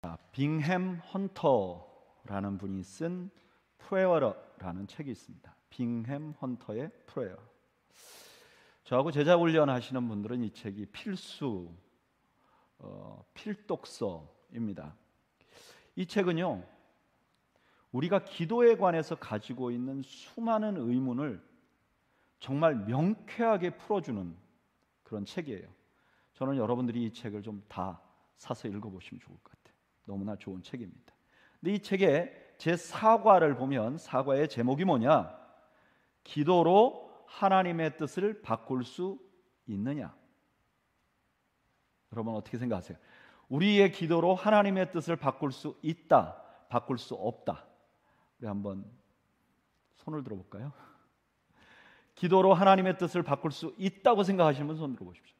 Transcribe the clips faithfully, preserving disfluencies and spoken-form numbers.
빙햄 헌터라는 분이 쓴 프레어라는 책이 있습니다. 빙햄 헌터의 프레어. 저하고 제자 훈련 하시는 분들은 이 책이 필수 어, 필독서입니다. 이 책은요, 우리가 기도에 관해서 가지고 있는 수많은 의문을 정말 명쾌하게 풀어주는 그런 책이에요. 저는 여러분들이 이 책을 좀 다 사서 읽어보시면 좋을 것 같아요. 너무나 좋은 책입니다. 근데 이 책에 제 사과를 보면 사과의 제목이 뭐냐? 기도로 하나님의 뜻을 바꿀 수 있느냐? 여러분 어떻게 생각하세요? 우리의 기도로 하나님의 뜻을 바꿀 수 있다, 바꿀 수 없다. 우리 한번 손을 들어볼까요? 기도로 하나님의 뜻을 바꿀 수 있다고 생각하시는 분 손 들어보십시오.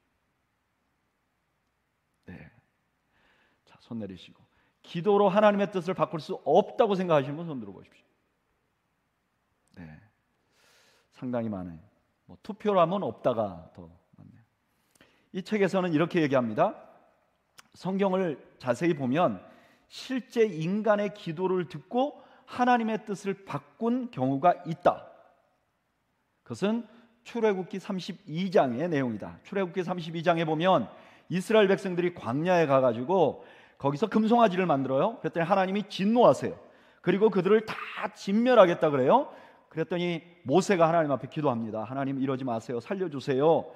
네, 자, 손 내리시고. 기도로 하나님의 뜻을 바꿀 수 없다고 생각하시는 분 손 들어보십시오. 네, 상당히 많아요. 뭐 투표로 하면 없다가 더 많네요. 이 책에서는 이렇게 얘기합니다. 성경을 자세히 보면 실제 인간의 기도를 듣고 하나님의 뜻을 바꾼 경우가 있다. 그것은 출애굽기 삼십이 장의 내용이다. 출애굽기 삼십이 장에 보면 이스라엘 백성들이 광야에 가가지고 거기서 금송아지를 만들어요. 그랬더니 하나님이 진노하세요. 그리고 그들을 다 진멸하겠다 그래요. 그랬더니 모세가 하나님 앞에 기도합니다. 하나님 이러지 마세요. 살려주세요.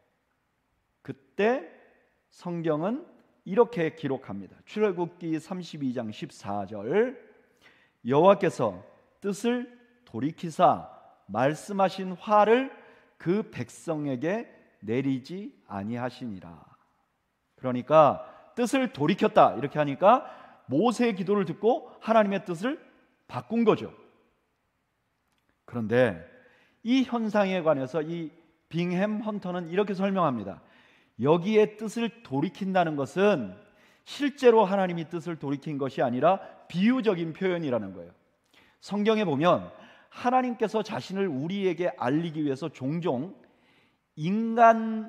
그때 성경은 이렇게 기록합니다. 출애굽기 삼십이 장 십사 절, 여호와께서 뜻을 돌이키사 말씀하신 화를 그 백성에게 내리지 아니하시니라. 그러니까 뜻을 돌이켰다 이렇게 하니까 모세의 기도를 듣고 하나님의 뜻을 바꾼 거죠. 그런데 이 현상에 관해서 이 빙햄 헌터는 이렇게 설명합니다. 여기에 뜻을 돌이킨다는 것은 실제로 하나님이 뜻을 돌이킨 것이 아니라 비유적인 표현이라는 거예요. 성경에 보면 하나님께서 자신을 우리에게 알리기 위해서 종종 인간의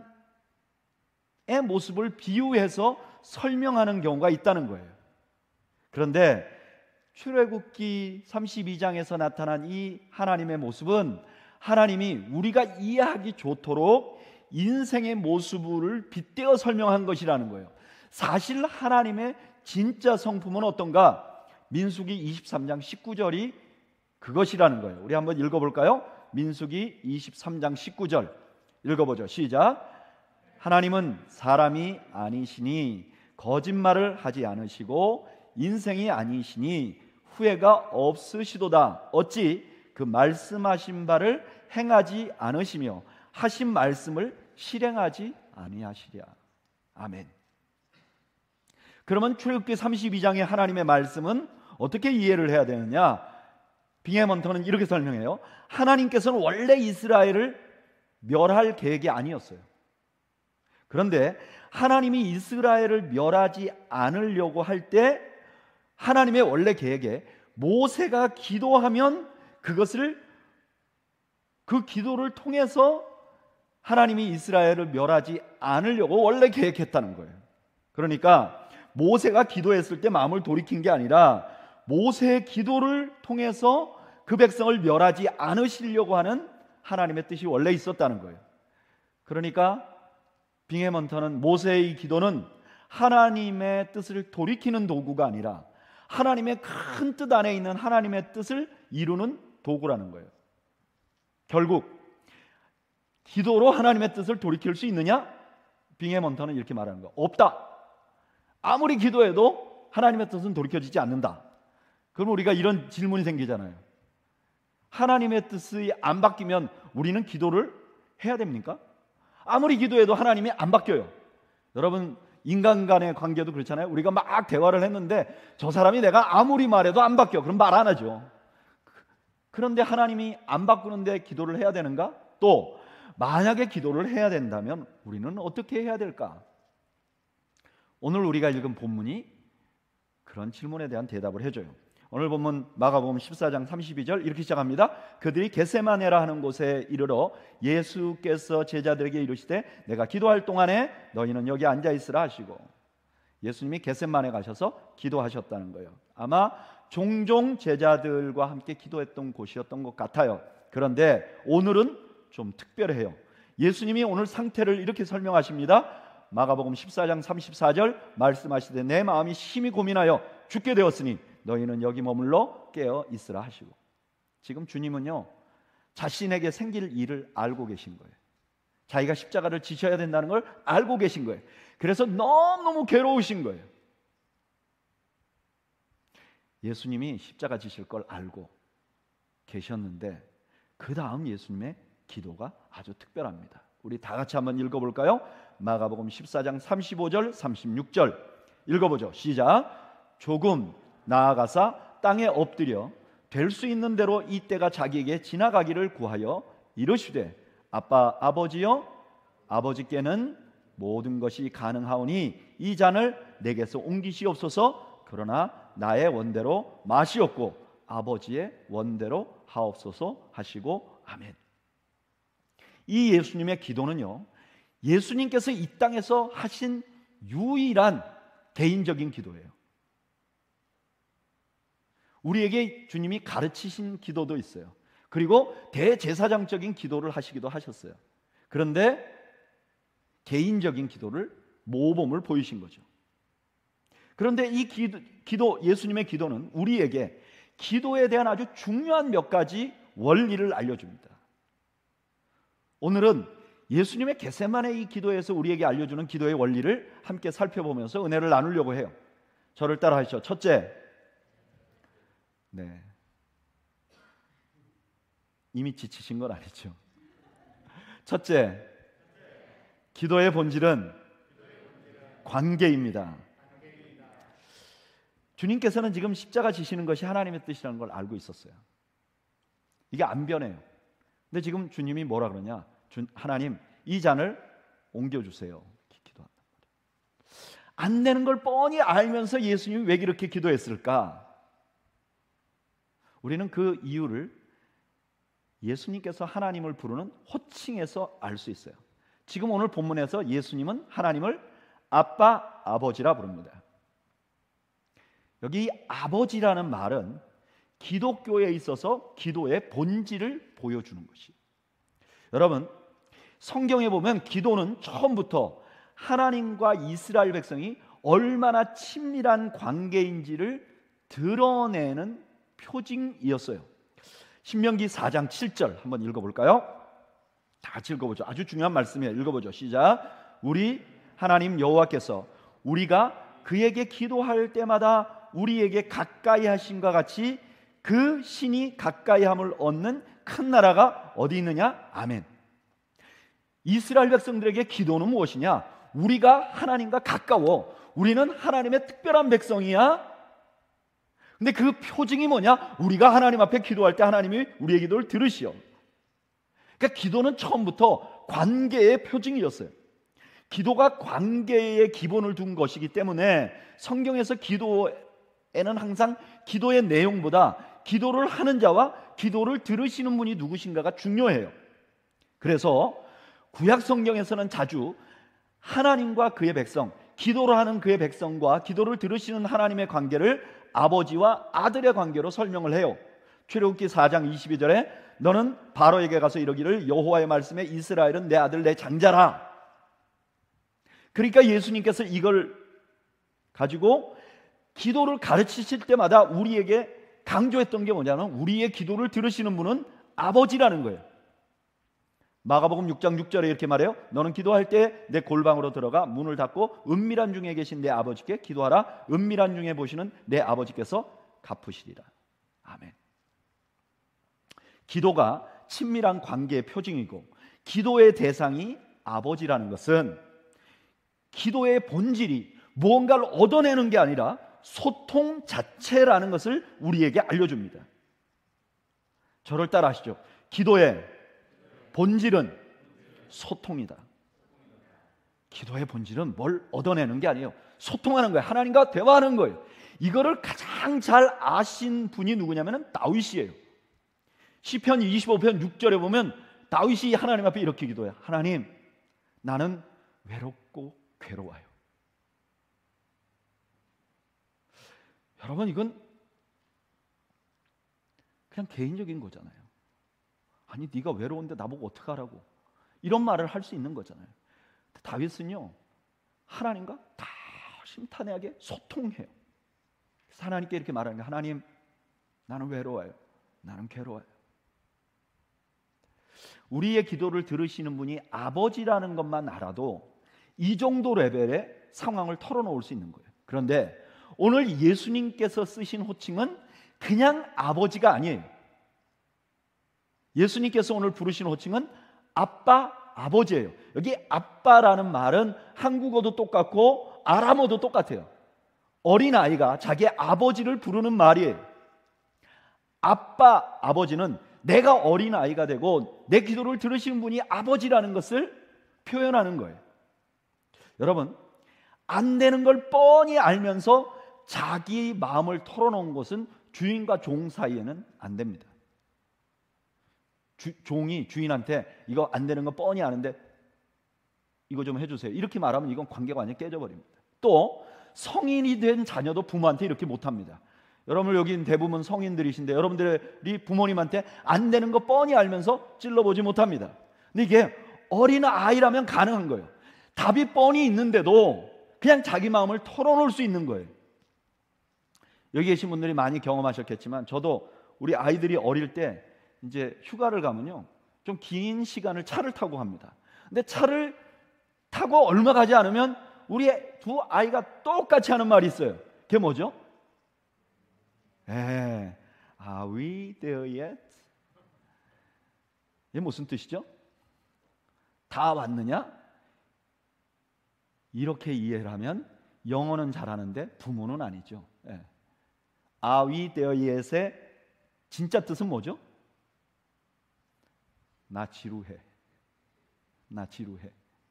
모습을 비유해서 설명하는 경우가 있다는 거예요. 그런데 출애굽기 삼십이 장에서 나타난 이 하나님의 모습은 하나님이 우리가 이해하기 좋도록 인생의 모습을 빗대어 설명한 것이라는 거예요. 사실 하나님의 진짜 성품은 어떤가? 민수기 이십삼 장 십구 절이 그것이라는 거예요. 우리 한번 읽어볼까요? 민수기 이십삼 장 십구 절 읽어보죠. 시작. 하나님은 사람이 아니시니 거짓말을 하지 않으시고 인생이 아니시니 후회가 없으시도다. 어찌 그 말씀하신 바를 행하지 않으시며 하신 말씀을 실행하지 아니하시랴. 아멘. 그러면 출애굽기 삼십이 장의 하나님의 말씀은 어떻게 이해를 해야 되느냐? 빙햄 헌터는 이렇게 설명해요. 하나님께서는 원래 이스라엘을 멸할 계획이 아니었어요. 그런데 하나님이 이스라엘을 멸하지 않으려고 할 때 하나님의 원래 계획에 모세가 기도하면 그것을 그 기도를 통해서 하나님이 이스라엘을 멸하지 않으려고 원래 계획했다는 거예요. 그러니까 모세가 기도했을 때 마음을 돌이킨 게 아니라 모세의 기도를 통해서 그 백성을 멸하지 않으시려고 하는 하나님의 뜻이 원래 있었다는 거예요. 그러니까 빙햄 헌터는 모세의 기도는 하나님의 뜻을 돌이키는 도구가 아니라 하나님의 큰 뜻 안에 있는 하나님의 뜻을 이루는 도구라는 거예요. 결국 기도로 하나님의 뜻을 돌이킬 수 있느냐? 빙햄 헌터는 이렇게 말하는 거예요. 없다. 아무리 기도해도 하나님의 뜻은 돌이켜지지 않는다. 그럼 우리가 이런 질문이 생기잖아요. 하나님의 뜻이 안 바뀌면 우리는 기도를 해야 됩니까? 아무리 기도해도 하나님이 안 바뀌어요. 여러분 인간 간의 관계도 그렇잖아요. 우리가 막 대화를 했는데 저 사람이 내가 아무리 말해도 안 바뀌어. 그럼 말 안 하죠. 그런데 하나님이 안 바꾸는데 기도를 해야 되는가? 또 만약에 기도를 해야 된다면 우리는 어떻게 해야 될까? 오늘 우리가 읽은 본문이 그런 질문에 대한 대답을 해줘요. 오늘 본문 마가복음 십사 장 삼십이 절 이렇게 시작합니다. 그들이 겟세마네라 하는 곳에 이르러 예수께서 제자들에게 이르시되 내가 기도할 동안에 너희는 여기 앉아 있으라 하시고 예수님이 겟셋만에 가셔서 기도하셨다는 거예요. 아마 종종 제자들과 함께 기도했던 곳이었던 것 같아요. 그런데 오늘은 좀 특별해요. 예수님이 오늘 상태를 이렇게 설명하십니다. 마가복음 십사 장 삼십사 절 말씀하시되 내 마음이 심히 고민하여 죽게 되었으니 너희는 여기 머물러 깨어 있으라 하시고, 지금 주님은요 자신에게 생길 일을 알고 계신 거예요. 자기가 십자가를 지셔야 된다는 걸 알고 계신 거예요. 그래서 너무너무 괴로우신 거예요. 예수님이 십자가 지실 걸 알고 계셨는데 그 다음 예수님의 기도가 아주 특별합니다. 우리 다 같이 한번 읽어볼까요? 마가복음 십사 장 삼십오 절 삼십육 절 읽어보죠. 시작. 조금 나아가사 땅에 엎드려 될 수 있는 대로 이 때가 자기에게 지나가기를 구하여 이르시되 아빠 아버지여 아버지께는 모든 것이 가능하오니 이 잔을 내게서 옮기시옵소서. 그러나 나의 원대로 마시옵고 아버지의 원대로 하옵소서 하시고 아멘. 이 예수님의 기도는요 예수님께서 이 땅에서 하신 유일한 개인적인 기도예요. 우리에게 주님이 가르치신 기도도 있어요. 그리고 대제사장적인 기도를 하시기도 하셨어요. 그런데 개인적인 기도를 모범을 보이신 거죠. 그런데 이 기도, 기도 예수님의 기도는 우리에게 기도에 대한 아주 중요한 몇 가지 원리를 알려줍니다. 오늘은 예수님의 겟세마네 이 기도에서 우리에게 알려주는 기도의 원리를 함께 살펴보면서 은혜를 나누려고 해요. 저를 따라 하시죠. 첫째, 네, 이미 지치신 건 아니죠. 첫째, 기도의 본질은 관계입니다. 주님께서는 지금 십자가 지시는 것이 하나님의 뜻이라는 걸 알고 있었어요. 이게 안 변해요. 근데 지금 주님이 뭐라 그러냐? 주, 하나님 이 잔을 옮겨주세요. 기도한단 말이에요. 안 되는 걸 뻔히 알면서 예수님이 왜 이렇게 기도했을까? 우리는 그 이유를 예수님께서 하나님을 부르는 호칭에서 알 수 있어요. 지금 오늘 본문에서 예수님은 하나님을 아빠, 아버지라 부릅니다. 여기 아버지라는 말은 기독교에 있어서 기도의 본질을 보여주는 것이. 여러분, 성경에 보면 기도는 처음부터 하나님과 이스라엘 백성이 얼마나 친밀한 관계인지를 드러내는 표징이었어요. 신명기 사 장 칠 절 한번 읽어볼까요? 다 같이 읽어보죠. 아주 중요한 말씀이에요. 읽어보죠. 시작. 우리 하나님 여호와께서 우리가 그에게 기도할 때마다 우리에게 가까이 하심과 같이 그 신이 가까이함을 얻는 큰 나라가 어디 있느냐? 아멘. 이스라엘 백성들에게 기도는 무엇이냐? 우리가 하나님과 가까워. 우리는 하나님의 특별한 백성이야. 근데 그 표징이 뭐냐? 우리가 하나님 앞에 기도할 때 하나님이 우리의 기도를 들으시오. 그러니까 기도는 처음부터 관계의 표징이었어요. 기도가 관계의 기본을 둔 것이기 때문에 성경에서 기도에는 항상 기도의 내용보다 기도를 하는 자와 기도를 들으시는 분이 누구신가가 중요해요. 그래서 구약 성경에서는 자주 하나님과 그의 백성, 기도를 하는 그의 백성과 기도를 들으시는 하나님의 관계를 아버지와 아들의 관계로 설명을 해요. 출애굽기 사 장 이십이 절에 너는 바로에게 가서 이르기를 여호와의 말씀에 이스라엘은 내 아들 내 장자라. 그러니까 예수님께서 이걸 가지고 기도를 가르치실 때마다 우리에게 강조했던 게 뭐냐면 우리의 기도를 들으시는 분은 아버지라는 거예요. 마가복음 육 장 육 절에 이렇게 말해요. 너는 기도할 때 내 골방으로 들어가 문을 닫고 은밀한 중에 계신 내 아버지께 기도하라. 은밀한 중에 보시는 내 아버지께서 갚으시리라. 아멘. 기도가 친밀한 관계의 표징이고 기도의 대상이 아버지라는 것은 기도의 본질이 무언가를 얻어내는 게 아니라 소통 자체라는 것을 우리에게 알려줍니다. 저를 따라 하시죠. 기도의 본질은 소통이다. 기도의 본질은 뭘 얻어내는 게 아니에요. 소통하는 거예요. 하나님과 대화하는 거예요. 이거를 가장 잘 아신 분이 누구냐면 다윗이에요. 시편 이십오 편 육 절에 보면 다윗이 하나님 앞에 이렇게 기도해요. 하나님, 나는 외롭고 괴로워요. 여러분, 이건 그냥 개인적인 거잖아요. 아니, 네가 외로운데 나보고 어떡하라고, 이런 말을 할 수 있는 거잖아요. 다윗은요, 하나님과 다 심탄회하게 소통해요. 하나님께 이렇게 말하는 거예요. 하나님, 나는 외로워요. 나는 괴로워요. 우리의 기도를 들으시는 분이 아버지라는 것만 알아도 이 정도 레벨의 상황을 털어놓을 수 있는 거예요. 그런데 오늘 예수님께서 쓰신 호칭은 그냥 아버지가 아니에요. 예수님께서 오늘 부르신 호칭은 아빠, 아버지예요. 여기 아빠라는 말은 한국어도 똑같고 아람어도 똑같아요. 어린아이가 자기 아버지를 부르는 말이에요. 아빠, 아버지는 내가 어린아이가 되고 내 기도를 들으시는 분이 아버지라는 것을 표현하는 거예요. 여러분, 안 되는 걸 뻔히 알면서 자기 마음을 털어놓은 것은 주인과 종 사이에는 안 됩니다. 주, 종이 주인한테 이거 안 되는 거 뻔히 아는데 이거 좀 해주세요, 이렇게 말하면 이건 관계가 완전히 깨져버립니다. 또 성인이 된 자녀도 부모한테 이렇게 못합니다. 여러분, 여기 대부분 성인들이신데 여러분들이 부모님한테 안 되는 거 뻔히 알면서 찔러보지 못합니다. 근데 이게 어린 아이라면 가능한 거예요. 답이 뻔히 있는데도 그냥 자기 마음을 털어놓을 수 있는 거예요. 여기 계신 분들이 많이 경험하셨겠지만 저도 우리 아이들이 어릴 때 이제 휴가를 가면요, 좀 긴 시간을 차를 타고 갑니다. 근데 차를 타고 얼마 가지 않으면 우리 두 아이가 똑같이 하는 말이 있어요. 그게 뭐죠? 에, Are we there yet? 이게 무슨 뜻이죠? 다 왔느냐? 이렇게 이해를 하면 영어는 잘하는데 부모는 아니죠. 예. Are we there yet의 진짜 뜻은 뭐죠? 나 지루해. 나 지루해.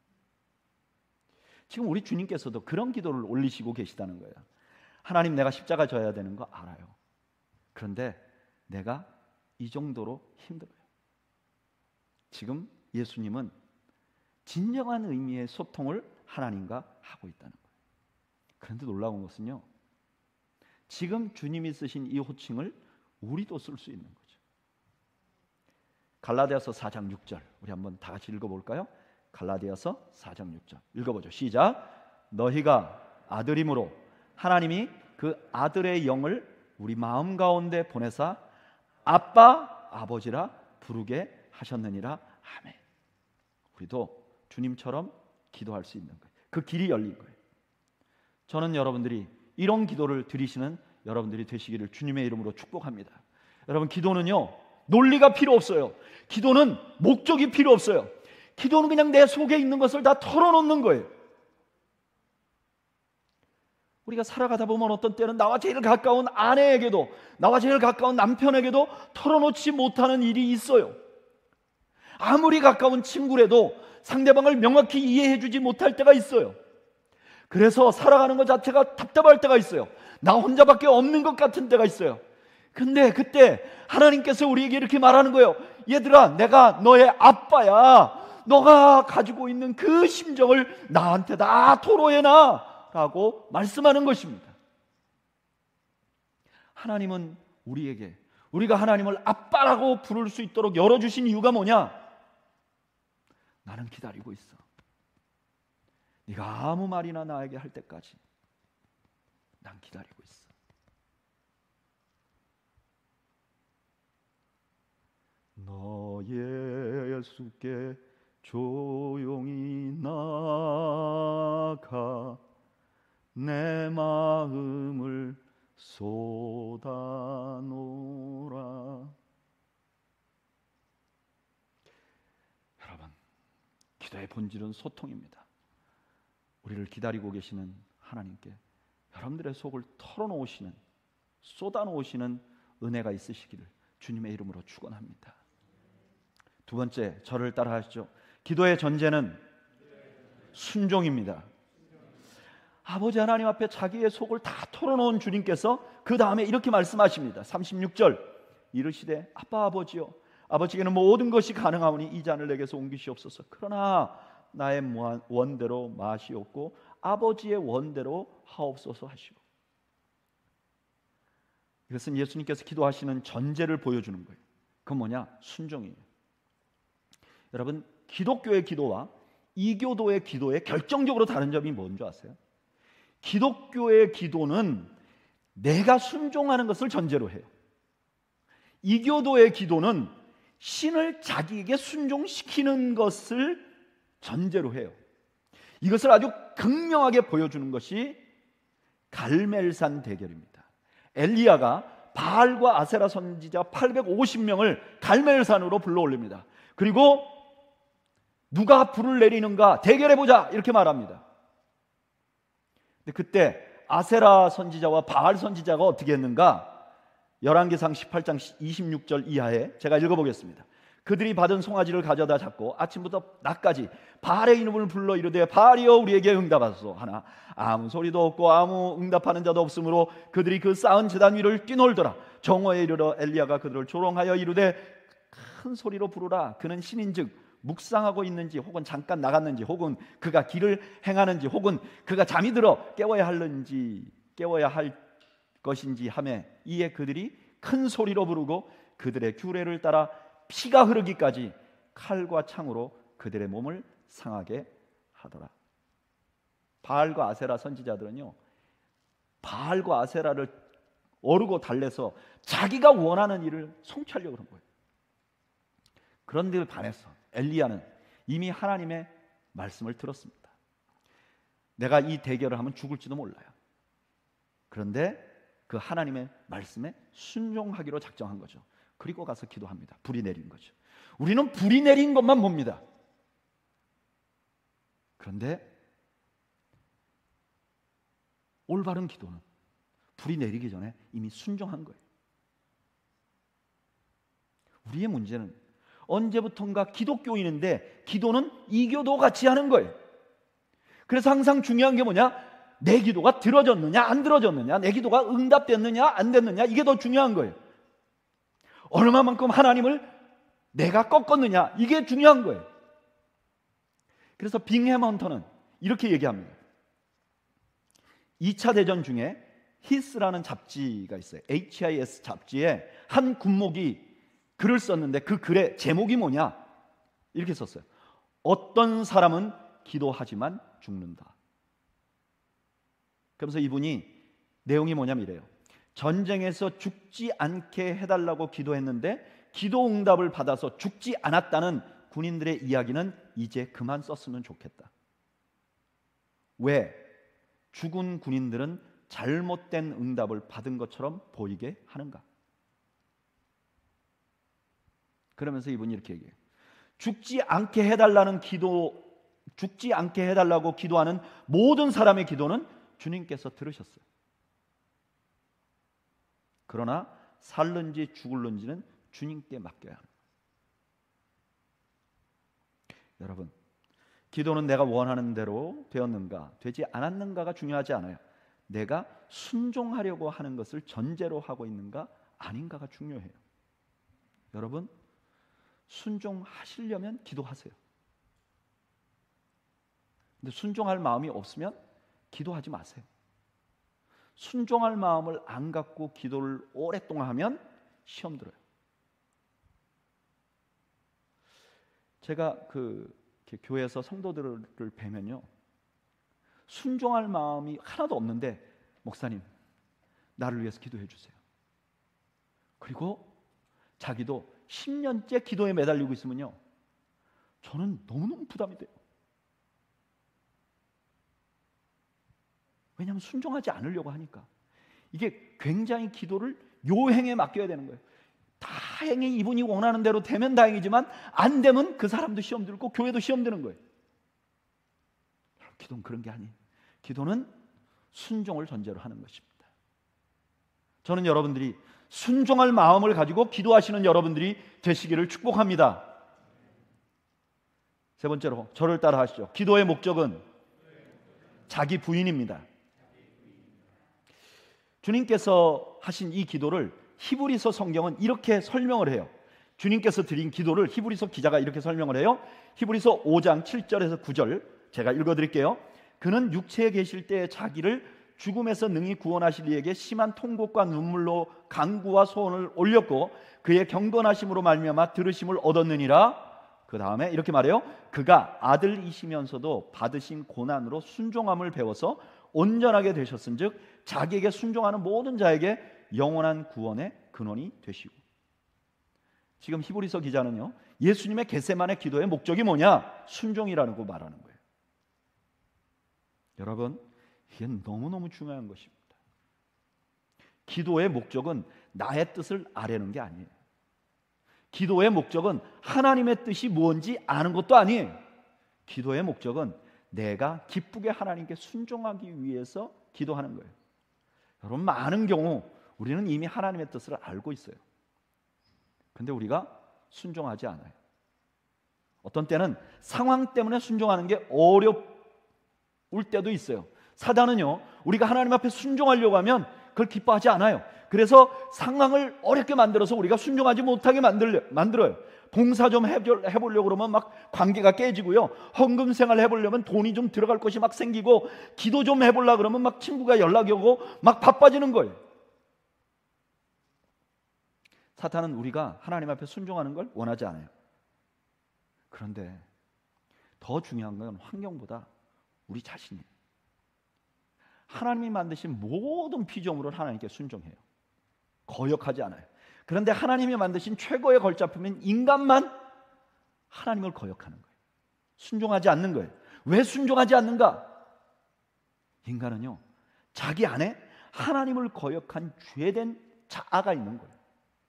지금 우리 주님께서도 그런 기도를 올리시고 계시다는 거예요. 하나님, 내가 십자가 져야 되는 거 알아요. 그런데 내가 이 정도로 힘들어요. 지금 예수님은 진정한 의미의 소통을 하나님과 하고 있다는 거예요. 그런데 놀라운 것은요, 지금 주님이 쓰신 이 호칭을 우리도 쓸 수 있는 거죠. 갈라디아서 사 장 육 절 우리 한번 다 같이 읽어볼까요? 갈라디아서 사 장 육 절 읽어보죠. 시작. 너희가 아들임으로 하나님이 그 아들의 영을 우리 마음 가운데 보내사 아빠, 아버지라 부르게 하셨느니라. 아멘. 우리도 주님처럼 기도할 수 있는 거예요. 그 길이 열린 거예요. 저는 여러분들이 이런 기도를 드리시는 여러분들이 되시기를 주님의 이름으로 축복합니다. 여러분, 기도는요, 논리가 필요 없어요. 기도는 목적이 필요 없어요. 기도는 그냥 내 속에 있는 것을 다 털어놓는 거예요. 우리가 살아가다 보면 어떤 때는 나와 제일 가까운 아내에게도, 나와 제일 가까운 남편에게도 털어놓지 못하는 일이 있어요. 아무리 가까운 친구라도 상대방을 명확히 이해해주지 못할 때가 있어요. 그래서 살아가는 것 자체가 답답할 때가 있어요. 나 혼자밖에 없는 것 같은 때가 있어요. 근데 그때 하나님께서 우리에게 이렇게 말하는 거예요. 얘들아, 내가 너의 아빠야. 너가 가지고 있는 그 심정을 나한테 다 토로해놔 라고 말씀하는 것입니다. 하나님은 우리에게, 우리가 하나님을 아빠라고 부를 수 있도록 열어주신 이유가 뭐냐? 나는 기다리고 있어. 네가 아무 말이나 나에게 할 때까지 난 기다리고 있어. 너 예수께 조용히 나가 내 마음을 쏟아놓으라. 여러분, 기도의 본질은 소통입니다. 우리를 기다리고 계시는 하나님께 여러분들의 속을 털어놓으시는, 쏟아놓으시는 은혜가 있으시기를 주님의 이름으로 축원합니다. 두 번째, 저를 따라 하시죠. 기도의 전제는 순종입니다. 아버지 하나님 앞에 자기의 속을 다 털어놓은 주님께서 그 다음에 이렇게 말씀하십니다. 삼십육 절 이르시되 아빠 아버지여, 아버지께는 모든 것이 가능하오니 이 잔을 내게서 옮기시옵소서. 그러나 나의 원대로 마시옵고 아버지의 원대로 하옵소서 하시고. 이것은 예수님께서 기도하시는 전제를 보여주는 거예요. 그건 뭐냐? 순종이에요. 여러분, 기독교의 기도와 이교도의 기도의 결정적으로 다른 점이 뭔지 아세요? 기독교의 기도는 내가 순종하는 것을 전제로 해요. 이교도의 기도는 신을 자기에게 순종시키는 것을 전제로 해요. 이것을 아주 극명하게 보여주는 것이 갈멜산 대결입니다. 엘리야가 바알과 아세라 선지자 팔백오십 명을 갈멜산으로 불러올립니다. 그리고 누가 불을 내리는가 대결해보자 이렇게 말합니다. 근데 그때 아세라 선지자와 바알 선지자가 어떻게 했는가? 열왕기상 십팔 장 이십육 절 이하에 제가 읽어보겠습니다. 그들이 받은 송아지를 가져다 잡고 아침부터 낮까지 바알의 이름을 불러 이르되 바알이여 우리에게 응답하소서 하나 아무 소리도 없고 아무 응답하는 자도 없으므로 그들이 그 쌓은 제단 위를 뛰놀더라. 정오에 이르러 엘리야가 그들을 조롱하여 이르되 큰 소리로 부르라. 그는 신인즉 묵상하고 있는지 혹은 잠깐 나갔는지 혹은 그가 길을 행하는지 혹은 그가 잠이 들어 깨워야 하는지 깨워야 할 것인지 하매 이에 그들이 큰 소리로 부르고 그들의 규례를 따라 피가 흐르기까지 칼과 창으로 그들의 몸을 상하게 하더라. 바알과 아세라 선지자들은요, 바알과 아세라를 어르고 달래서 자기가 원하는 일을 성취하려고 그런 거예요. 그런데 반해서 엘리야는 이미 하나님의 말씀을 들었습니다. 내가 이 대결을 하면 죽을지도 몰라요. 그런데 그 하나님의 말씀에 순종하기로 작정한 거죠. 그리고 가서 기도합니다. 불이 내린 거죠. 우리는 불이 내린 것만 봅니다. 그런데 올바른 기도는 불이 내리기 전에 이미 순종한 거예요. 우리의 문제는 언제부턴가 기독교인인데 기도는 이교도 같이 하는 거예요. 그래서 항상 중요한 게 뭐냐? 내 기도가 들어졌느냐 안 들어졌느냐, 내 기도가 응답됐느냐 안 됐느냐, 이게 더 중요한 거예요. 얼마만큼 하나님을 내가 꺾었느냐, 이게 중요한 거예요. 그래서 빙햄헌터는 이렇게 얘기합니다. 이 차 대전 중에 히스라는 잡지가 있어요. 에이치 아이 에스 잡지에 한 군목이 글을 썼는데 그 글의 제목이 뭐냐? 이렇게 썼어요. 어떤 사람은 기도하지만 죽는다. 그러면서 이분이 내용이 뭐냐면 이래요. 전쟁에서 죽지 않게 해달라고 기도했는데 기도 응답을 받아서 죽지 않았다는 군인들의 이야기는 이제 그만 썼으면 좋겠다. 왜? 죽은 군인들은 잘못된 응답을 받은 것처럼 보이게 하는가? 그러면서 이분이 이렇게 얘기해요. 죽지 않게 해달라는 기도, 죽지 않게 해달라고 기도하는 모든 사람의 기도는 주님께서 들으셨어요. 그러나 살는지 죽을는지는 주님께 맡겨야 합니다. 여러분, 기도는 내가 원하는 대로 되었는가 되지 않았는가가 중요하지 않아요. 내가 순종하려고 하는 것을 전제로 하고 있는가 아닌가가 중요해요. 여러분, 순종하시려면 기도하세요. 근데 순종할 마음이 없으면 기도하지 마세요. 순종할 마음을 안 갖고 기도를 오랫동안 하면 시험 들어요. 제가 그 교회에서 성도들을 뵈면요, 순종할 마음이 하나도 없는데 목사님 나를 위해서 기도해 주세요. 그리고 자기도 십 년째 기도에 매달리고 있으면요, 저는 너무너무 부담이 돼요. 왜냐하면 순종하지 않으려고 하니까. 이게 굉장히 기도를 요행에 맡겨야 되는 거예요. 다행히 이분이 원하는 대로 되면 다행이지만 안 되면 그 사람도 시험 들고 교회도 시험 드는 거예요. 기도는 그런 게 아니에요. 기도는 순종을 전제로 하는 것입니다. 저는 여러분들이 순종할 마음을 가지고 기도하시는 여러분들이 되시기를 축복합니다. 세 번째로 저를 따라 하시죠. 기도의 목적은 자기 부인입니다. 주님께서 하신 이 기도를 히브리서 성경은 이렇게 설명을 해요. 주님께서 드린 기도를 히브리서 기자가 이렇게 설명을 해요. 히브리서 오 장 칠 절에서 구 절 제가 읽어드릴게요. 그는 육체에 계실 때 자기를 죽음에서 능히 구원하실 이에게 심한 통곡과 눈물로 간구와 소원을 올렸고 그의 경건하심으로 말미암아 들으심을 얻었느니라. 그 다음에 이렇게 말해요. 그가 아들이시면서도 받으신 고난으로 순종함을 배워서 온전하게 되셨은즉 자기에게 순종하는 모든 자에게 영원한 구원의 근원이 되시고. 지금 히브리서 기자는요, 예수님의 겟세마네 기도의 목적이 뭐냐? 순종이라는 거 말하는 거예요. 여러분, 이게 너무너무 중요한 것입니다. 기도의 목적은 나의 뜻을 아려는 게 아니에요. 기도의 목적은 하나님의 뜻이 뭔지 아는 것도 아니에요. 기도의 목적은 내가 기쁘게 하나님께 순종하기 위해서 기도하는 거예요. 여러분, 많은 경우 우리는 이미 하나님의 뜻을 알고 있어요. 근데 우리가 순종하지 않아요. 어떤 때는 상황 때문에 순종하는 게 어려울 때도 있어요. 사단은요, 우리가 하나님 앞에 순종하려고 하면 그걸 기뻐하지 않아요. 그래서 상황을 어렵게 만들어서 우리가 순종하지 못하게 만들려, 만들어요. 봉사 좀 해보려고 그러면 막 관계가 깨지고요, 헌금 생활 해보려면 돈이 좀 들어갈 것이 막 생기고, 기도 좀 해보려고 그러면 막 친구가 연락이 오고 막 바빠지는 거예요. 사탄은 우리가 하나님 앞에 순종하는 걸 원하지 않아요. 그런데 더 중요한 건 환경보다 우리 자신이에요. 하나님이 만드신 모든 피조물을 하나님께 순종해요. 거역하지 않아요. 그런데 하나님이 만드신 최고의 걸작품인 인간만 하나님을 거역하는 거예요. 순종하지 않는 거예요. 왜 순종하지 않는가? 인간은요, 자기 안에 하나님을 거역한 죄된 자아가 있는 거예요.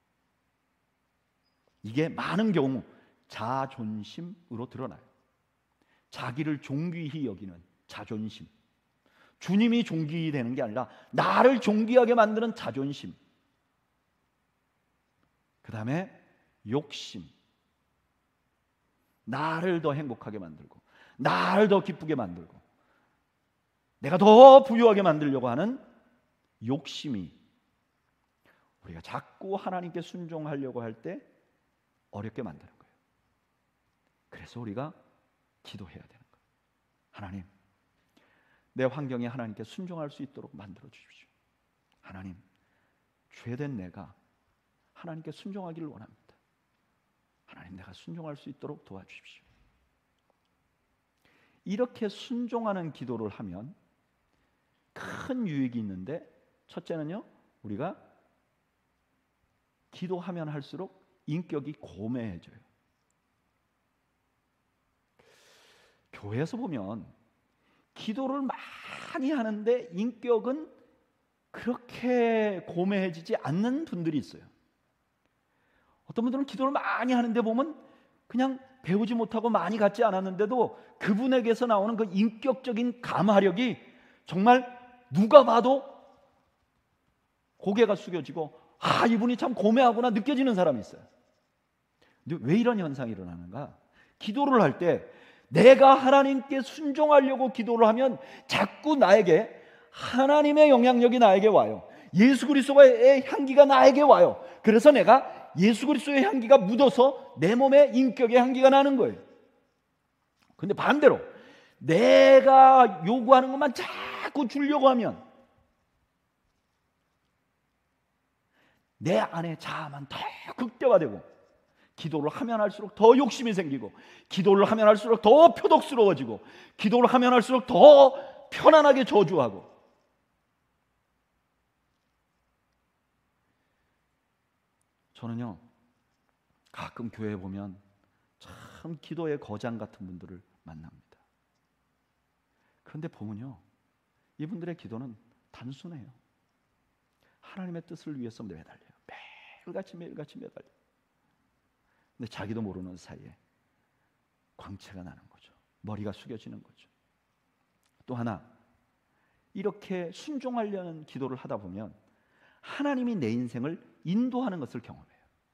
이게 많은 경우 자존심으로 드러나요. 자기를 존귀히 여기는 자존심. 주님이 존귀히 되는 게 아니라 나를 존귀하게 만드는 자존심. 그 다음에 욕심. 나를 더 행복하게 만들고, 나를 더 기쁘게 만들고, 내가 더 부유하게 만들려고 하는 욕심이 우리가 자꾸 하나님께 순종하려고 할 때 어렵게 만드는 거예요. 그래서 우리가 기도해야 되는 거예요. 하나님, 내 환경에 하나님께 순종할 수 있도록 만들어 주십시오. 하나님, 죄된 내가 하나님께 순종하기를 원합니다. 하나님, 내가 순종할 수 있도록 도와주십시오. 이렇게 순종하는 기도를 하면 큰 유익이 있는데, 첫째는요, 우리가 기도하면 할수록 인격이 고매해져요. 교회에서 보면 기도를 많이 하는데 인격은 그렇게 고매해지지 않는 분들이 있어요. 어떤 분들은 기도를 많이 하는데 보면 그냥 배우지 못하고 많이 갖지 않았는데도 그분에게서 나오는 그 인격적인 감화력이 정말 누가 봐도 고개가 숙여지고, 아, 이분이 참 고매하구나 느껴지는 사람이 있어요. 근데 왜 이런 현상이 일어나는가? 기도를 할 때 내가 하나님께 순종하려고 기도를 하면 자꾸 나에게 하나님의 영향력이 나에게 와요. 예수 그리스도의 향기가 나에게 와요. 그래서 내가 예수 그리스도의 향기가 묻어서 내 몸에 인격의 향기가 나는 거예요. 근데 반대로 내가 요구하는 것만 자꾸 주려고 하면 내 안에 자아만 더 극대화되고, 기도를 하면 할수록 더 욕심이 생기고, 기도를 하면 할수록 더 표독스러워지고, 기도를 하면 할수록 더 편안하게 저주하고. 저는요, 가끔 교회에 보면 참 기도의 거장 같은 분들을 만납니다. 그런데 보면요, 이분들의 기도는 단순해요. 하나님의 뜻을 위해서 매달려요. 매일같이 매일같이 매달려요. 근데 자기도 모르는 사이에 광채가 나는 거죠. 머리가 숙여지는 거죠. 또 하나, 이렇게 순종하려는 기도를 하다 보면 하나님이 내 인생을 인도하는 것을 경험해요.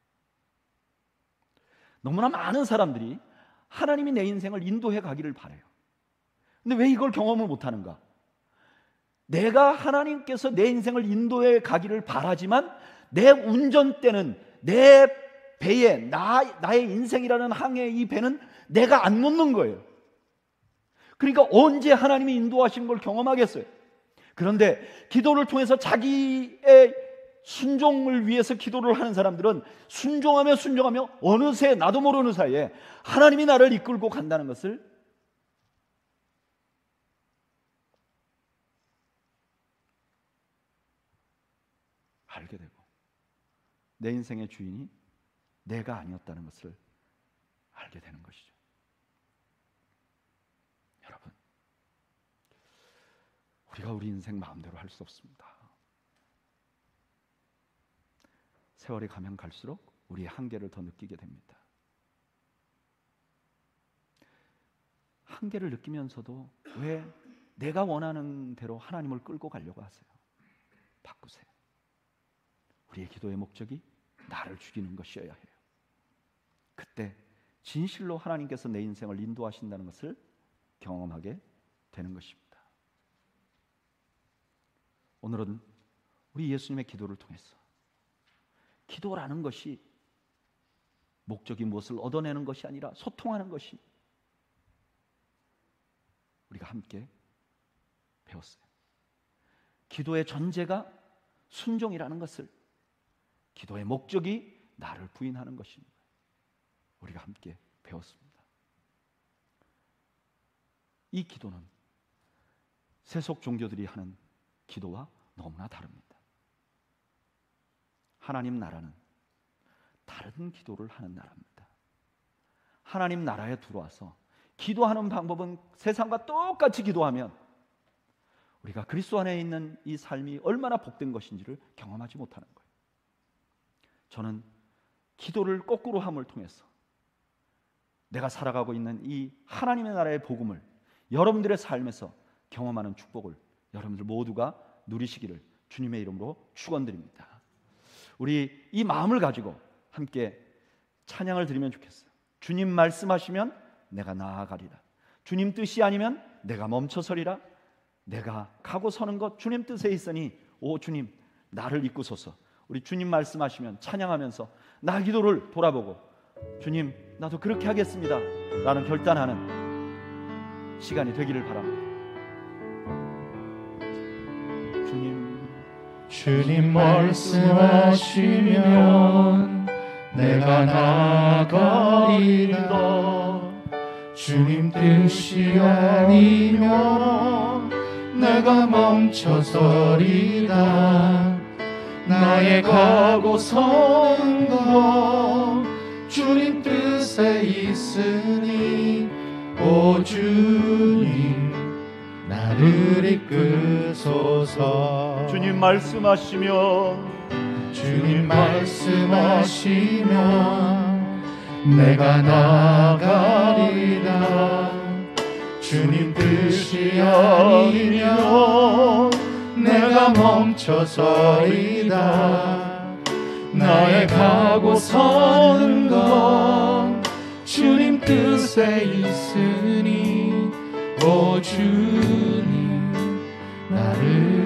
너무나 많은 사람들이 하나님이 내 인생을 인도해 가기를 바라요. 근데 왜 이걸 경험을 못하는가? 내가 하나님께서 내 인생을 인도해 가기를 바라지만 내 운전대는, 내 배에, 나, 나의 인생이라는 항해에 이 배는 내가 안 놓는 거예요. 그러니까 언제 하나님이 인도하시는 걸 경험하겠어요? 그런데 기도를 통해서 자기의 순종을 위해서 기도를 하는 사람들은 순종하며 순종하며 어느새 나도 모르는 사이에 하나님이 나를 이끌고 간다는 것을 알게 되고, 내 인생의 주인이 내가 아니었다는 것을 알게 되는 것이죠. 여러분, 우리가 우리 인생 마음대로 할 수 없습니다. 세월이 가면 갈수록 우리의 한계를 더 느끼게 됩니다. 한계를 느끼면서도 왜 내가 원하는 대로 하나님을 끌고 가려고 하세요? 바꾸세요. 우리의 기도의 목적이 나를 죽이는 것이어야 해요. 그때 진실로 하나님께서 내 인생을 인도하신다는 것을 경험하게 되는 것입니다. 오늘은 우리 예수님의 기도를 통해서 기도라는 것이 목적이 무엇을 얻어내는 것이 아니라 소통하는 것이, 우리가 함께 배웠어요. 기도의 전제가 순종이라는 것을, 기도의 목적이 나를 부인하는 것입니다. 우리가 함께 배웠습니다. 이 기도는 세속 종교들이 하는 기도와 너무나 다릅니다. 하나님 나라는 다른 기도를 하는 나라입니다. 하나님 나라에 들어와서 기도하는 방법은 세상과 똑같이 기도하면 우리가 그리스도 안에 있는 이 삶이 얼마나 복된 것인지를 경험하지 못하는 거예요. 저는 기도를 거꾸로 함을 통해서 내가 살아가고 있는 이 하나님의 나라의 복음을 여러분들의 삶에서 경험하는 축복을 여러분들 모두가 누리시기를 주님의 이름으로 축원드립니다. 우리 이 마음을 가지고 함께 찬양을 드리면 좋겠어요. 주님 말씀하시면 내가 나아가리라. 주님 뜻이 아니면 내가 멈춰서리라. 내가 가고 서는 것 주님 뜻에 있으니 오 주님 나를 이끄소서. 우리 주님 말씀하시면 찬양하면서 나 기도를 돌아보고 주님 나도 그렇게 하겠습니다 라는 결단하는 시간이 되기를 바랍니다. 주님 주님 말씀하시면 내가 나아가리라. 주님 뜻이 아니면 내가 멈춰서리라. 나의 가고 서는 것 주님 뜻에 있으니 오 주님 나를 이끄소서. 주님 말씀하시면 주님 말씀하시면 내가 나아가리라. 주님 뜻이 아니면 내가 멈춰서리다. 나의 가고 서는 것 주님 뜻에 있으니 오 주님 나를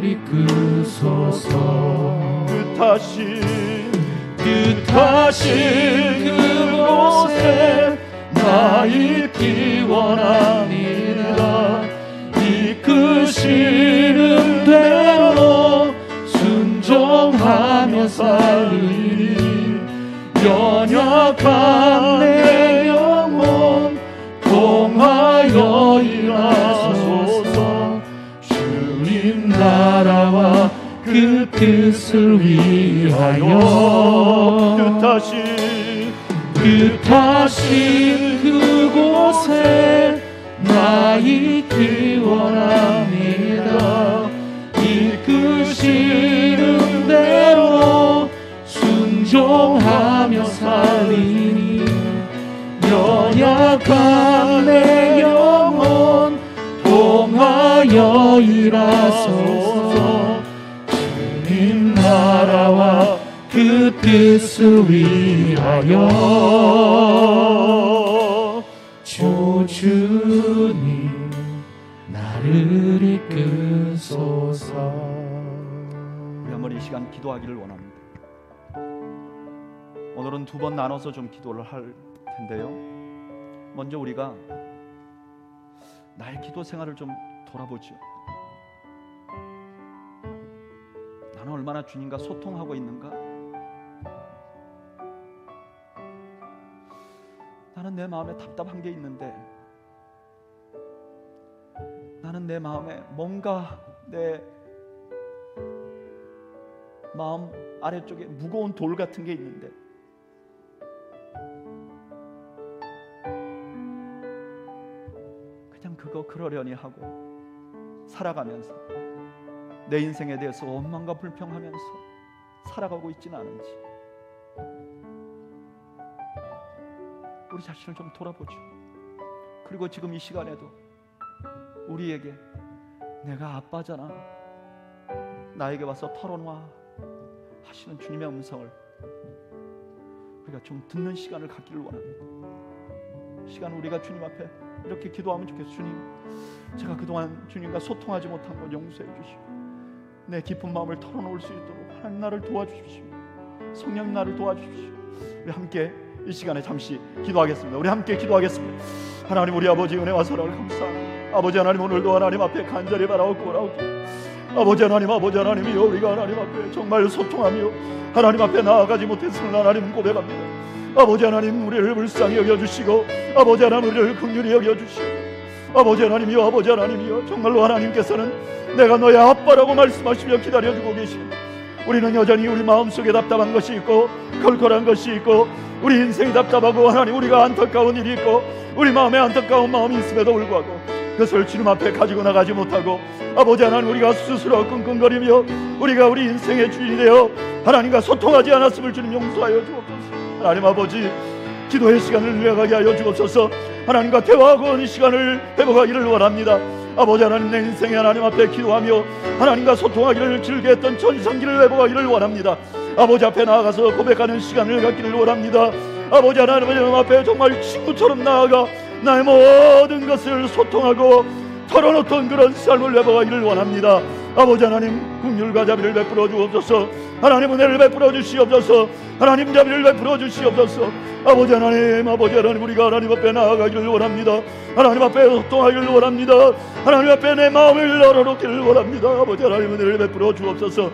이끄소서. 뜻하신 뜻하신 그곳에 나 있기 원합니다. 이끄시는 대로 순종하며 살리니 연약한 내 영혼 통하여 일하소서. 주님 나라와 그 뜻을 위하여 뜻하신 뜻하신 그곳에 나 있기 원합니다. 이끄시는 대로 순종하며 살리니 연약한 내 영혼 통하여 일하소서. 주님 나라와 그 뜻을 위하여 주 주님 나를 이끄소서. 우리 한번 이 시간 기도하기를 원합니다. 오늘은 두 번 나눠서 좀 기도를 할 텐데요. 먼저 우리가 나의 기도 생활을 좀 돌아보죠. 나는 얼마나 주님과 소통하고 있는가? 나는 내 마음에 답답한 게 있는데, 나는 내 마음에 뭔가 내 마음 아래쪽에 무거운 돌 같은 게 있는데, 그냥 그거 그러려니 하고 살아가면서 내 인생에 대해서 원망과 불평하면서 살아가고 있지는 않은지 우리 자신을 좀 돌아보죠. 그리고 지금 이 시간에도 우리에게 내가 아빠잖아, 나에게 와서 털어놔 하시는 주님의 음성을 우리가 좀 듣는 시간을 갖기를 원합니다. 시간 우리가 주님 앞에 이렇게 기도하면 좋겠어요. 주님, 제가 그동안 주님과 소통하지 못한 것 용서해 주시고 내 깊은 마음을 털어놓을 수 있도록 하나님 나를 도와주십시오. 성령 나를 도와주십시오. 우리 함께 이 시간에 잠시 기도하겠습니다. 우리 함께 기도하겠습니다. 하나님, 우리 아버지 은혜와 사랑을 감사합니다. 아버지 하나님, 오늘도 하나님 앞에 간절히 바라옵고 오라옵고 아버지 하나님, 아버지 하나님이여, 우리가 하나님 앞에 정말 소통하며 하나님 앞에 나아가지 못했음을 하나님 고백합니다. 아버지 하나님, 우리를 불쌍히 여겨주시고 아버지 하나님, 우리를 긍휼히 여겨주시고 아버지 하나님이여, 아버지 하나님이여, 정말로 하나님께서는 내가 너의 아빠라고 말씀하시며 기다려주고 계십니다. 우리는 여전히 우리 마음속에 답답한 것이 있고 컬컬한 것이 있고 우리 인생이 답답하고 하나님 우리가 안타까운 일이 있고 우리 마음에 안타까운 마음이 있음에도 불구하고 그것을 주님 앞에 가지고 나가지 못하고 아버지 하나님, 우리가 스스로 끙끙거리며 우리가 우리 인생의 주인이 되어 하나님과 소통하지 않았음을 주님 용서하여 주옵소서. 하나님 아버지, 기도의 시간을 누려가게 하여 주옵소서. 하나님과 대화하고 이 시간을 회복하기를 원합니다. 아버지 하나님, 내 인생에 하나님 앞에 기도하며 하나님과 소통하기를 즐겨했던 전성기를 회복하기를 원합니다. 아버지 앞에 나아가서 고백하는 시간을 갖기를 원합니다. 아버지 하나님 앞에 정말 친구처럼 나아가 나의 모든 것을 소통하고 털어놓던 그런 삶을 회복하기를 원합니다. 아버지 하나님, 긍휼과 자비를 베풀어 주옵소서. 하나님, 은혜를 베풀어 주시옵소서. 하나님, 자비를 베풀어 주시옵소서. 아버지 하나님, 아버지 하나님, 우리가 하나님 앞에 나아가기를 원합니다. 하나님 앞에 소통하기를 원합니다. 하나님 앞에 내 마음을 열어놓기를 원합니다. 아버지 하나님, 은혜를 베풀어 주옵소서.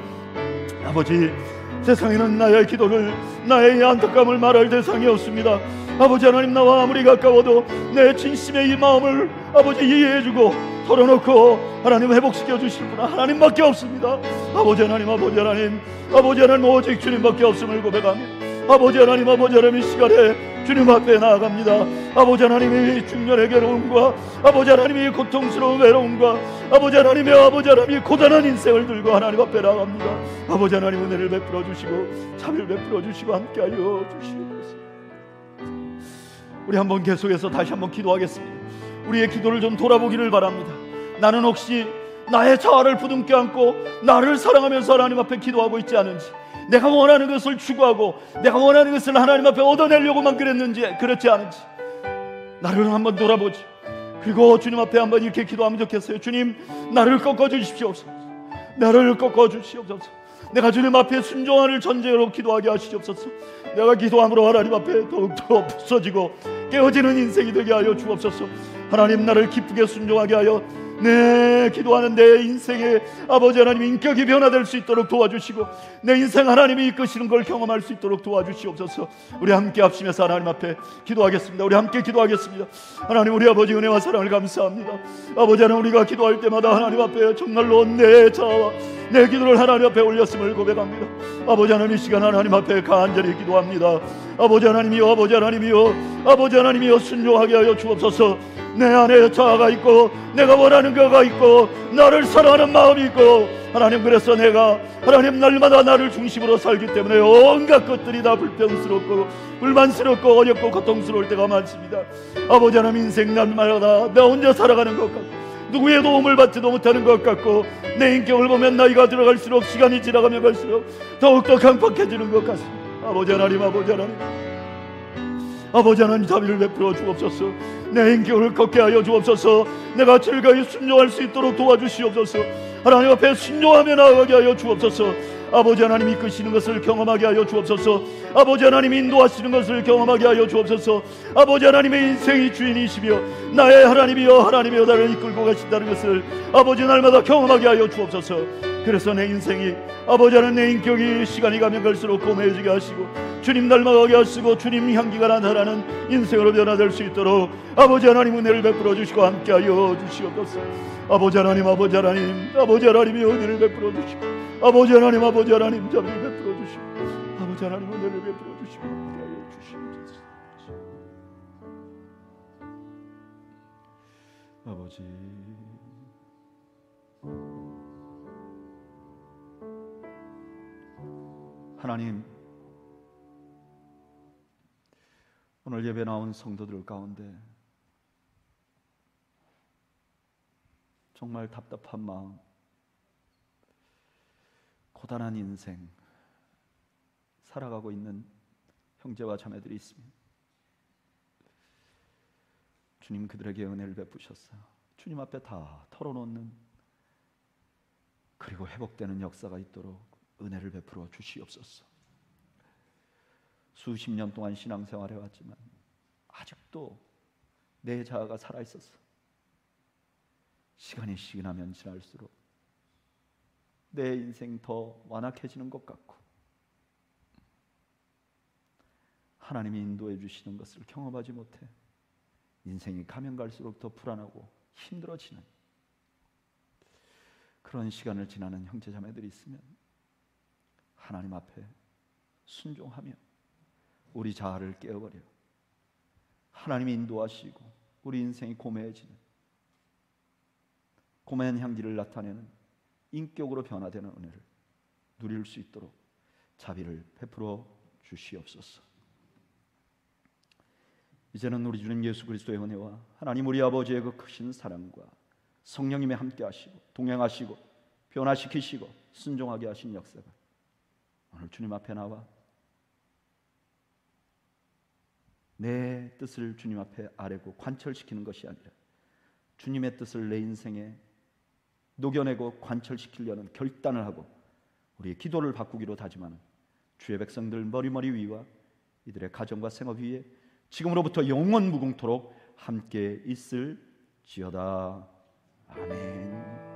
아버지, 세상에는 나의 기도를, 나의 안타까움을 말할 대상이 없습니다. 아버지 하나님, 나와 아무리 가까워도 내 진심의 이 마음을 아버지 이해해주고 털어놓고 하나님 회복시켜 주실 분은 하나님밖에 없습니다. 아버지 하나님, 아버지 하나님, 아버지 하나님, 오직 주님밖에 없음을 고백합니다. 아버지 하나님, 아버지 하나님, 이 시간에 주님 앞에 나아갑니다. 아버지 하나님이 중년의 괴로움과 아버지 하나님이 고통스러운 외로움과 아버지 하나님이 아버지 하나님이 고단한 인생을 들고 하나님 앞에 나아갑니다. 아버지 하나님, 은혜를 베풀어 주시고 자비를 베풀어 주시고 함께하여 주시옵소서. 우리 한번 계속해서 다시 한번 기도하겠습니다. 우리의 기도를 좀 돌아보기를 바랍니다. 나는 혹시 나의 자아를 부둥켜 안고 나를 사랑하면서 하나님 앞에 기도하고 있지 않은지, 내가 원하는 것을 추구하고 내가 원하는 것을 하나님 앞에 얻어내려고만 그랬는지, 그렇지 않은지 나를 한번 돌아보지. 그리고 주님 앞에 한번 이렇게 기도하면 좋겠어요. 주님, 나를 꺾어주십시옵소서. 나를 꺾어주시옵소서. 내가 주님 앞에 순종하는 전제로 기도하게 하시옵소서. 내가 기도함으로 하나님 앞에 더욱더 부서지고 깨어지는 인생이 되게 하여 주옵소서. 하나님, 나를 기쁘게 순종하게 하여 내 기도하는 내 인생에 아버지 하나님 인격이 변화될 수 있도록 도와주시고 내 인생 하나님이 이끄시는 걸 경험할 수 있도록 도와주시옵소서. 우리 함께 합심해서 하나님 앞에 기도하겠습니다. 우리 함께 기도하겠습니다. 하나님, 우리 아버지 은혜와 사랑을 감사합니다. 아버지 하나님, 우리가 기도할 때마다 하나님 앞에 정말로 내 자아와 내 기도를 하나님 앞에 올렸음을 고백합니다. 아버지 하나님, 이 시간 하나님 앞에 간절히 기도합니다. 아버지 하나님이여, 아버지 하나님이여, 아버지 하나님이여, 순종하게 하여 주옵소서. 내 안에 자아가 있고 내가 원하는 거가 있고 나를 사랑하는 마음이 있고 하나님, 그래서 내가 하나님 날마다 나를 중심으로 살기 때문에 온갖 것들이 다 불평스럽고 불만스럽고 어렵고 고통스러울 때가 많습니다. 아버지 하나님, 인생 날마다 나 혼자 살아가는 것 같고 누구의 도움을 받지도 못하는 것 같고 내 인격을 보면 나이가 들어갈수록 시간이 지나가면 갈수록 더욱더 강팍해지는 것 같습니다. 아버지 하나님, 아버지 하나님, 아버지 하나님, 자비를 베풀어 주옵소서. 내 인격을 걷게 하여 주옵소서. 내가 즐거이 순종할 수 있도록 도와주시옵소서. 하나님 앞에 순종하며 나아가게 하여 주옵소서. 아버지 하나님, 이끄시는 것을 경험하게 하여 주옵소서. 아버지 하나님, 인도하시는 것을 경험하게 하여 주옵소서. 아버지 하나님의 인생이 주인이시며 나의 하나님이여, 하나님이여, 나를 이끌고 가신다는 것을 아버지 날마다 경험하게 하여 주옵소서. 그래서 내 인생이, 아버지 하나님, 내 인격이 시간이 가면 갈수록 고매해지게 하시고 주님 닮아가게 하시고 주님 향기가 나타나는 인생으로 변화될 수 있도록 아버지 하나님 은혜를 베풀어 주시고 함께하여 주시옵소서. 아버지 하나님, 아버지 하나님, 아버지 하나님이 은혜를 베풀어 주시고, 아버지 하나님, 아버지 하나님 자비를 베풀어 주시고, 아버지 하나님 은혜를 베풀어 주시고 함께하여 주시옵소서. 아버지, 하나님, 오늘 예배 나온 성도들 가운데 정말 답답한 마음, 고단한 인생 살아가고 있는 형제와 자매들이 있습니다. 주님, 그들에게 은혜를 베푸셨어요. 주님 앞에 다 털어놓는, 그리고 회복되는 역사가 있도록 은혜를 베풀어 주시옵소서. 수십 년 동안 신앙생활해 왔지만 아직도 내 자아가 살아있었어. 시간이 지나면 지날수록 내 인생 더 완악해지는 것 같고 하나님이 인도해 주시는 것을 경험하지 못해 인생이 가면 갈수록 더 불안하고 힘들어지는 그런 시간을 지나는 형제자매들이 있으면 하나님 앞에 순종하며 우리 자아를 깨어버려 하나님이 인도하시고 우리 인생이 고매해지는, 고매한 향기를 나타내는 인격으로 변화되는 은혜를 누릴 수 있도록 자비를 베풀어 주시옵소서. 이제는 우리 주님 예수 그리스도의 은혜와 하나님 우리 아버지의 그 크신 사랑과 성령님의 함께 하시고 동행하시고 변화시키시고 순종하게 하신 역사가 오늘 주님 앞에 나와 내 뜻을 주님 앞에 아뢰고 관철시키는 것이 아니라 주님의 뜻을 내 인생에 녹여내고 관철시키려는 결단을 하고 우리의 기도를 바꾸기로 다짐하는 주의 백성들 머리머리 위와 이들의 가정과 생업 위에 지금으로부터 영원 무궁토록 함께 있을지어다. 아멘.